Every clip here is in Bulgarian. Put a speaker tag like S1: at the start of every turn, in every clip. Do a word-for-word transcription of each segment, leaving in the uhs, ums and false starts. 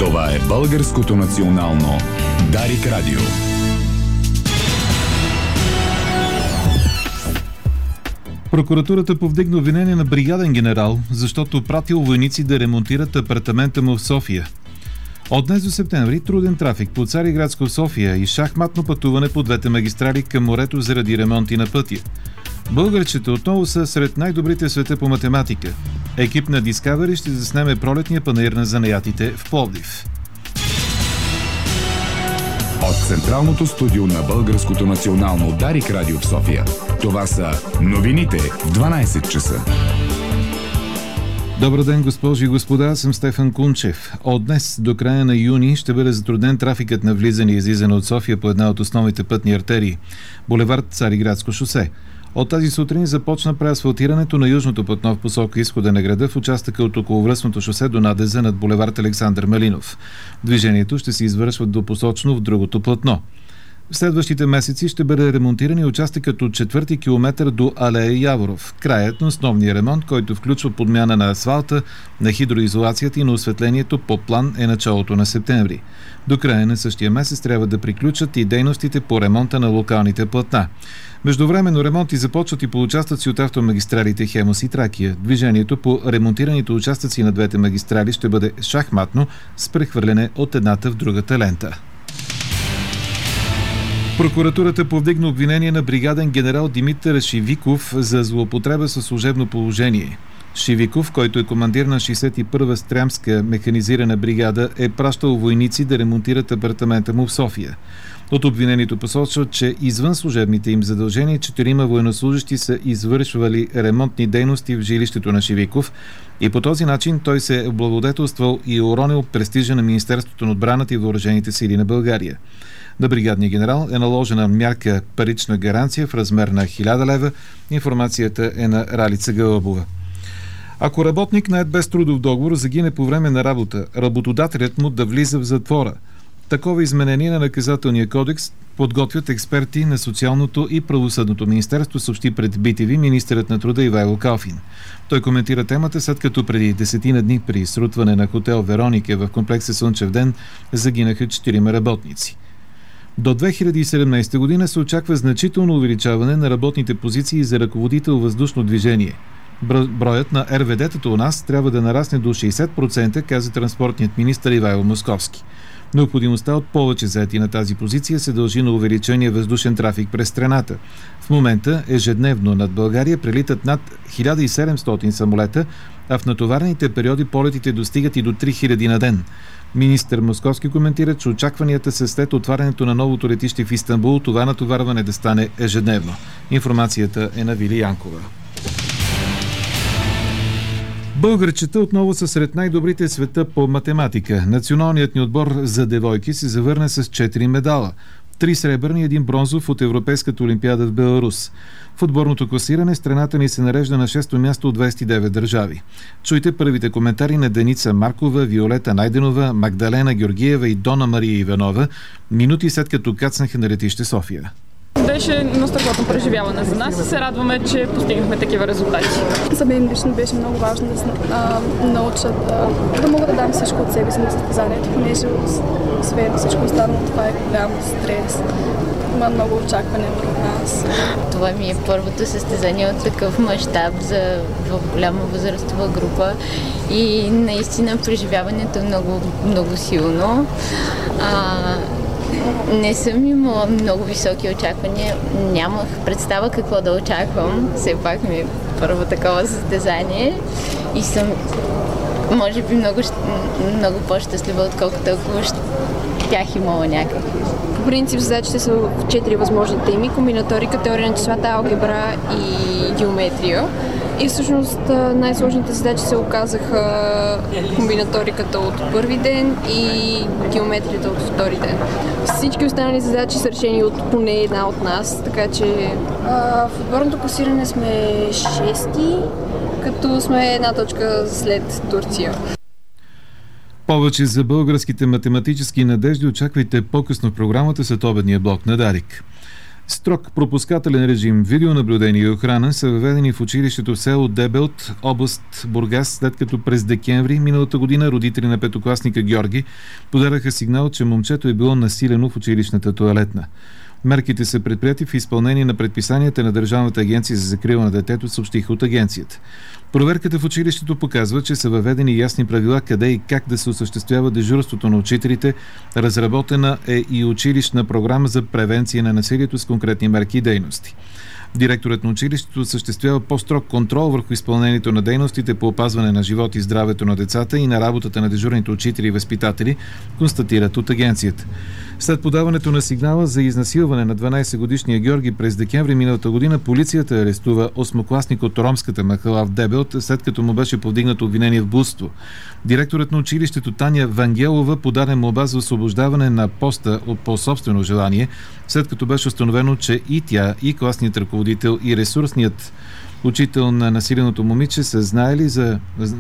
S1: Това е Българското национално Дарик Радио.
S2: Прокуратурата повдигна обвинение на бригаден генерал, защото пратил войници да ремонтират апартамента му в София. От днес до септември труден трафик по Цариградско в София и шахматно пътуване по двете магистрали към морето заради ремонти на пътя. Българчета отново са сред най-добрите в света по математика. Екип на Discovery ще заснеме пролетния панаир на занаятите в Пловдив.
S1: От централното студио на Българското национално Дарик Радио в София. Това са новините в дванайсет часа.
S2: Добър ден, госпожи и господа, аз съм Стефан Кунчев. От днес до края на юни ще бъде затруднен трафикът на влизане и излизане от София по една от основните пътни артерии – булевард Цариградско шосе. От тази сутрин започна преасфалтирането на южното платно в посока изхода на града в участъка от околовръстното шосе до надеза над булевард Александър Малинов. Движението ще се извършва двупосочно в другото платно. В следващите месеци ще бъде ремонтиран и участъкът от четвърти километър до алея Яворов. Краят на основния ремонт, който включва подмяна на асфалта, на хидроизолацията и на осветлението по план, е началото на септември. До края на същия месец трябва да приключат и дейностите по ремонта на локалните платна. Междувременно ремонти започват и по участъци от автомагистралите Хемус и Тракия. Движението по ремонтираните участъци на двете магистрали ще бъде шахматно с прехвърляне от едната в другата лента. Прокуратурата повдигна обвинение на бригаден генерал Димитър Шивиков за злоупотреба със служебно положение. Шивиков, който е командир на шейсет и първа стрямска механизирана бригада, е пращал войници да ремонтират апартамента му в София. От обвинението посочва, че извън служебните им задължения четирима военнослужащи са извършвали ремонтни дейности в жилището на Шивиков и по този начин той се е облагодетелствал и уронил престижа на Министерството на отбраната и въоръжените сили на България. На бригадния генерал е наложена мярка парична гаранция в размер на хиляда лева. Информацията е на Ралица Гълъбова. Ако работник нает без трудов договор загине по време на работа, работодателят му да влиза в затвора. Такова изменение на наказателния кодекс подготвят експерти на Социалното и правосъдното министерство, съобщи пред би ти ви министърът на труда Ивайло Калфин. Той коментира темата, след като преди десетина дни при срутване на хотел Вероника в комплекса Слънчев ден загинаха четирима работници. До две хиляди и седемнайсета година се очаква значително увеличаване на работните позиции за ръководител въздушно движение. Броят на ер ви де-тата у нас трябва да нарасне до шейсет процента, каза транспортният министър Ивайло Московски. Необходимостта от повече заети на тази позиция се дължи на увеличения въздушен трафик през страната. В момента ежедневно над България прелитат над хиляда и седемстотин самолета, а в натоварените периоди полетите достигат и до три хиляди на ден. Министър Московски коментира, че очакванията са след отварянето на новото летище в Истанбул това натоварване да стане ежедневно. Информацията е на Вили Янкова. Българчета отново са сред най-добрите в света по математика. Националният ни отбор за девойки се завърна с четири медала. Три сребърни и един бронзов от Европейската олимпиада в Беларус. В отборното класиране страната ни се нарежда на шесто място от двайсет и девет държави. Чуйте първите коментари на Деница Маркова, Виолета Найденова, Магдалена Георгиева и Дона Мария Иванова, минути след като кацнаха на летище София.
S3: Беше едно страхотно преживяване за нас и се радваме, че постигнахме такива резултати. За мен лично беше много важно да а, науча да, да мога да дам всичко от себе си на състезанието, понеже освен всичко останало това е голям стрес. Има много очаквания от нас.
S4: Това ми е първото състезание от такъв мащаб за в голяма възрастова група и наистина преживяването е много, много силно. А, Не съм имала много високи очаквания, нямах представа какво да очаквам. Все пак ми е първо такова състезание и съм, може би, много, много по-щастлива, отколкото ако бях имала някакви.
S5: По принцип задачите са в четири възможни теми: комбинаторика, теория на числата, алгебра и геометрия. И всъщност най-сложните задачи се оказаха комбинаториката от първи ден и геометрията от втори ден. Всички останали задачи са решени от поне една от нас, така че а, в отборното класиране сме шести, като сме една точка след Турция.
S2: Повече за българските математически надежди очаквайте по-късно в програмата след обедния блок на Дарик. Строг пропускателен режим, видеонаблюдение и охрана са въведени в училището в село Дебелт, област Бургас, след като през декември миналата година родители на петокласника Георги подадаха сигнал, че момчето е било насилено в училищната тоалетна. Мерките са предприяти в изпълнение на предписанията на Държавната агенция за закрила на детето, съобщиха от агенцията. Проверката в училището показва, че са въведени ясни правила къде и как да се осъществява дежурството на учителите. Разработена е и училищна програма за превенция на насилието с конкретни мерки и дейности. Директорът на училището осъществява по-строг контрол върху изпълнението на дейностите по опазване на живота и здравето на децата и на работата на дежурните учители и възпитатели, констатират от агенцията. След подаването на сигнала за изнасилване на дванайсетгодишния Георги през декември миналата година, полицията арестува осмокласник от ромската махала в Дебелт, след като му беше повдигнато обвинение в блудство. Директорът на училището Таня Вангелова подаде молба за освобождаване на поста от по собствено желание, след като беше установено, че и тя, и класният ръководител, и ресурсният учител на насиленото момиче са знаели за,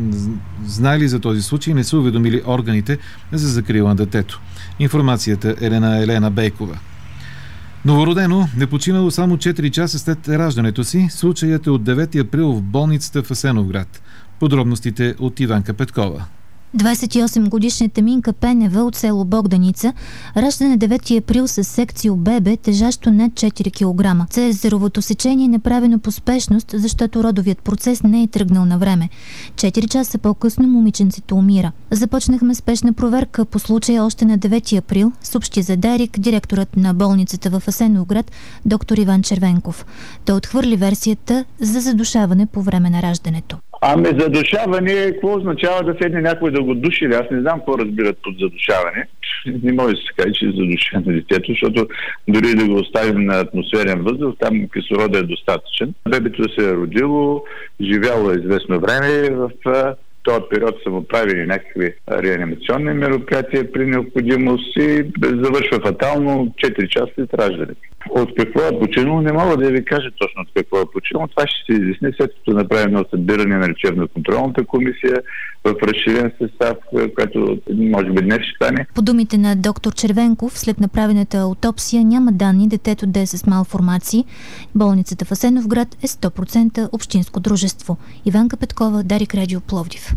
S2: знаели за този случай и не са уведомили органите за закрила на детето. Информацията е на Елена Бейкова. Новородено не починало само четири часа след раждането си. Случаят е от девети април в болницата в Асеновград. Подробностите от Иванка Петкова.
S6: двайсет и осемгодишната Минка Пенева от село Богданица ражда на девети април с секцио бебе, тежащо над четири килограма. Цезаровото сечение е направено по спешност, защото родовият процес не е тръгнал на време. Четири часа по-късно момиченцето умира. Започнахме спешна проверка по случая още на девети април, съобщи за Дарик директорът на болницата в Асеновград, доктор Иван Червенков. Той отхвърли версията за задушаване по време на раждането.
S7: Ами задушаване, какво означава да седне някой да го души? Аз не знам какво разбират под задушаване. Не може да се каже, че е задушен на детето, защото дори да го оставим на атмосферен въздух, там кислорода е достатъчен. Бебето се е родило, живяло е известно време. В този период са му правили някакви реанимационни мероприятия при необходимост и завършва фатално четири часа след раждането. От какво е починало, не мога да ви кажа точно от какво е починало. Това ще се изясни след като направим едно събиране на лечебно-контролната комисия в разширен състав, което може би днес ще стане.
S6: По думите на доктор Червенков, след направената аутопсия няма данни детето да е с малформации. Болницата в Асеновград е сто процента общинско дружество. Иванка Петкова, Дарик Радио, Пловдив.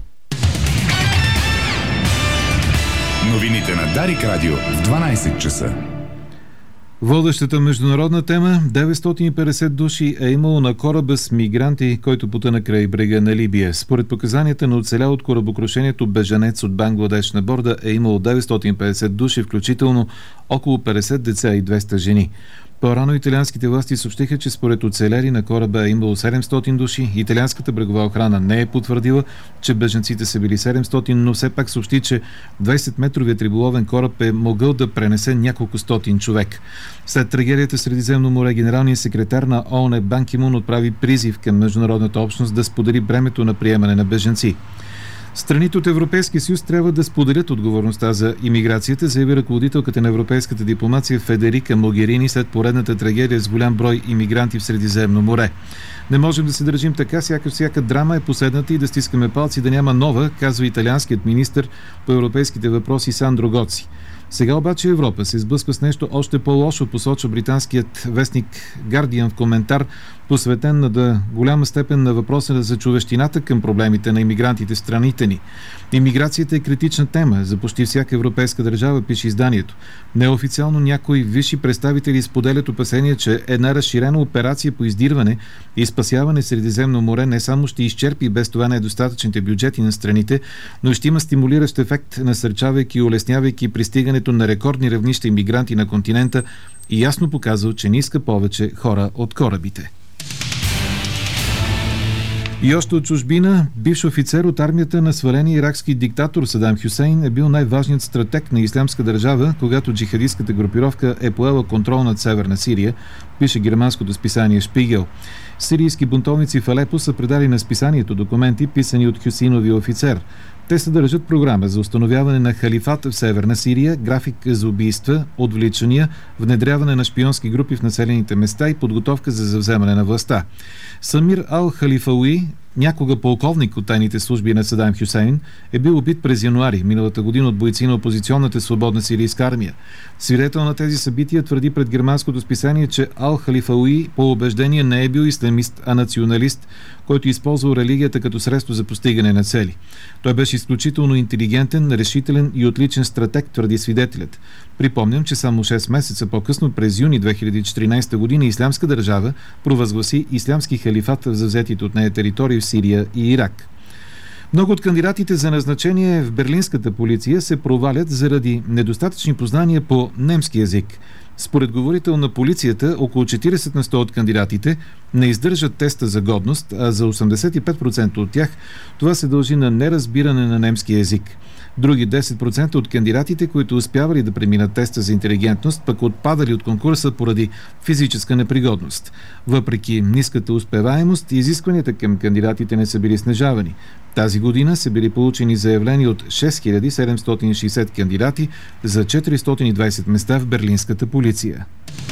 S1: Новините на Дарик Радио в дванайсет часа.
S2: Водещата международна тема – деветстотин и петдесет души е имало на кораба с мигранти, който потъна край брега на Либия. Според показанията на оцелял от корабокрушението бежанец от Бангладеш на борда е имало деветстотин и петдесет души, включително около петдесет деца и двеста жени. По-рано италианските власти съобщиха, че според оцелели на кораба е имало седемстотин души. Италианската брегова охрана не е потвърдила, че бежанците са били седемстотин, но все пак съобщи, че двайсетметровият риболовен кораб е могъл да пренесе няколко стотин човек. След трагедията в Средиземно море, генералният секретар на ООН Бан Ки Мун отправи призив към международната общност да сподели бремето на приемане на бежанци. Страните от Европейския съюз трябва да споделят отговорността за имиграцията, заяви ръководителката на европейската дипломация Федерика Могерини след поредната трагедия с голям брой имигранти в Средиземно море. Не можем да се държим така, сякаш всяка драма е последната и да стискаме палци да няма нова, казва италианският министър по европейските въпроси Сандро Гоци. Сега обаче Европа се сблъсква с нещо още по-лошо, посочва британският вестник Guardian в коментар, посветен на да голяма степен на въпроса за човещината към проблемите на имигрантите в страните ни. Имиграцията е критична тема за почти всяка европейска държава, пише изданието. Неофициално някои висши представители споделят опасения, че една разширена операция по издирване и спасяване в Средиземно море не само ще изчерпи без това недостатъчните бюджети на страните, но и ще има стимулиращ ефект, насърчавайки и улеснявайки пристигането на рекордни равнища имигранти на континента и ясно показва, че не иска повече хора от корабите. И още от чужбина, бивш офицер от армията на сваления иракски диктатор Садам Хюсейн е бил най-важният стратег на Ислямска държава, когато джихадистката групировка е поела контрол над Северна Сирия, пише германското списание Шпигел. Сирийски бунтовници в Алепо са предали на списанието документи, писани от Хюсейновия офицер. Те съдържат програма за установяване на халифат в Северна Сирия, график за убийства, отвличания, внедряване на шпионски групи в населените места и подготовка за завземане на властта. Самир Ал-Халифауи някога полковник от тайните служби на Садам Хюсейн, е бил убит през януари миналата година от бойци на опозиционната свободна сирийска армия. Свидетел на тези събития твърди пред германското списание, че Ал-Халифауи по убеждение не е бил исламист, а националист, който използвал религията като средство за постигане на цели. Той беше изключително интелигентен, решителен и отличен стратег, твърди свидетелят. Припомням, че само шест месеца по-късно, през юни две хиляди и четиринадесета година, Ислямска държава провъзгласи ислямски халифат в завзетите от нея територии в Сирия и Ирак. Много от кандидатите за назначение в берлинската полиция се провалят заради недостатъчни познания по немски език. Според говорител на полицията, около четиридесет на сто от кандидатите не издържат теста за годност, а за осемдесет и пет процента от тях това се дължи на неразбиране на немски език. Други десет процента от кандидатите, които успявали да преминат теста за интелигентност, пък отпадали от конкурса поради физическа непригодност. Въпреки ниската успеваемост, изискванията към кандидатите не са били снижавани. Тази година са били получени заявления от шест хиляди седемстотин и шейсет кандидати за четиристотин и двадесет места в берлинската полиция.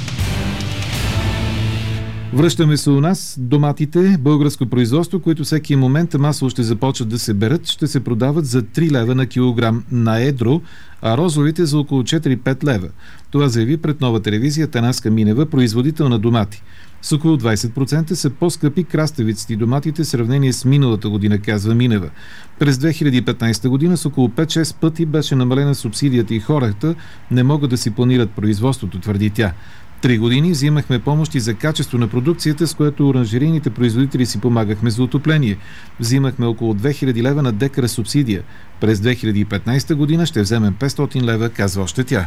S2: Връщаме се у нас. Доматите, българско производство, които всеки момент масово ще започват да се берат, ще се продават за три лева на килограм на едро, а розовите за около четири-пет лева. Това заяви пред Нова телевизия Танаска Минева, производител на домати. С около двадесет процента са по-скъпи краставиците и доматите в сравнение с миналата година, казва Минева. През две хиляди и петнадесета година с около пет-шест пъти беше намалена субсидията и хората не могат да си планират производството, твърди тя. Три години взимахме помощи за качество на продукцията, с което оранжерийните производители си помагахме за отопление. Взимахме около две хиляди лева на декара субсидия. През две хиляди и петнадесета година ще вземем петстотин лева, казва още тя.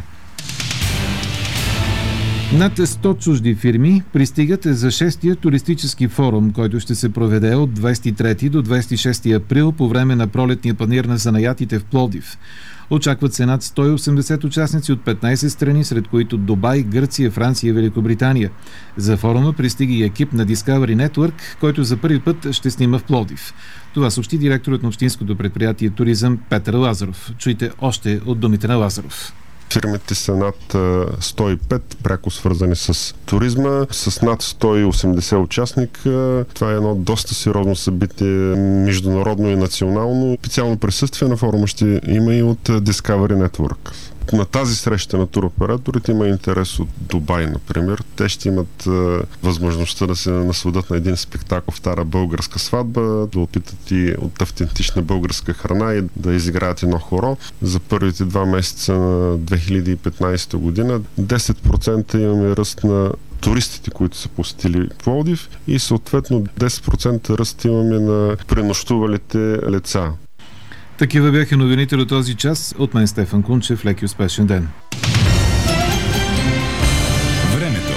S2: Над сто чужди фирми пристигат за шестия туристически форум, който ще се проведе от двадесет и трети до двадесет и шести април по време на пролетния панаир на занаятите в Пловдив. Очакват се над сто и осемдесет участници от петнадесет страни, сред които Дубай, Гърция, Франция и Великобритания. За форума пристига и екип на Discovery Network, който за първи път ще снима в Пловдив. Това съобщи директорът на общинското предприятие Туризъм Петър Лазаров. Чуйте още от думите на Лазаров.
S8: Фирмите са над сто и пет, пряко свързани с туризма, с над сто и осемдесет участника. Това е едно доста сериозно събитие, международно и национално. Специално присъствие на форума ще има и от Discovery Network. На тази среща на туроператорите има интерес от Дубай, например. Те ще имат е, възможността да се насладат на един спектакъл в стара българска сватба, да опитат и от автентична българска храна и да изиграят едно хоро. За първите два месеца на две хиляди и петнадесета година десет процента имаме ръст на туристите, които са посетили Пловдив и съответно десет процента ръст имаме на пренощувалите лица.
S2: Такива бяха новините до този час. От мен Стефан Кунчев. Лек и успешен ден.
S1: Времето.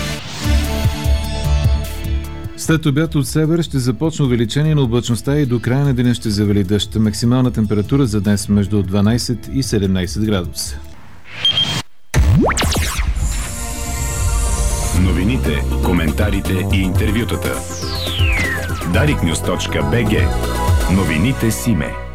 S2: След обяд от север ще започне увеличение на облачността и до края на деня ще завали дъжд. Максимална температура за днес между дванадесет и седемнадесет градуса.
S1: Новините, коментарите и интервютата. дарик нюз точка би джи. Новините Симе.